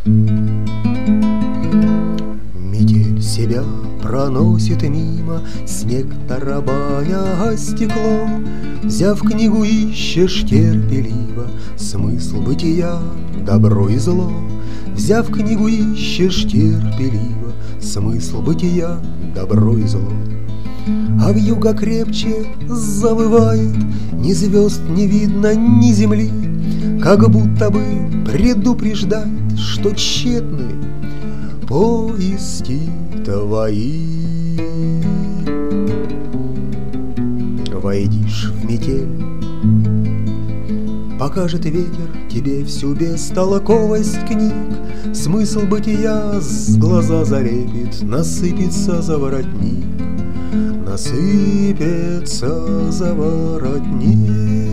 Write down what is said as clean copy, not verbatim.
Метель себя проносит мимо, снег тарабаня стекло. Взяв книгу, ищешь терпеливо смысл бытия, добро и зло. Взяв книгу, ищешь терпеливо смысл бытия, добро и зло. А вьюга крепче завывает, ни звезд не видно, ни земли, как будто бы предупреждает, что тщетны поиски твои. Войдишь в метель, покажет ветер тебе всю бестолковость книг. Смысл бытия с глаза залепит, насыпется за воротник, насыпется за воротник.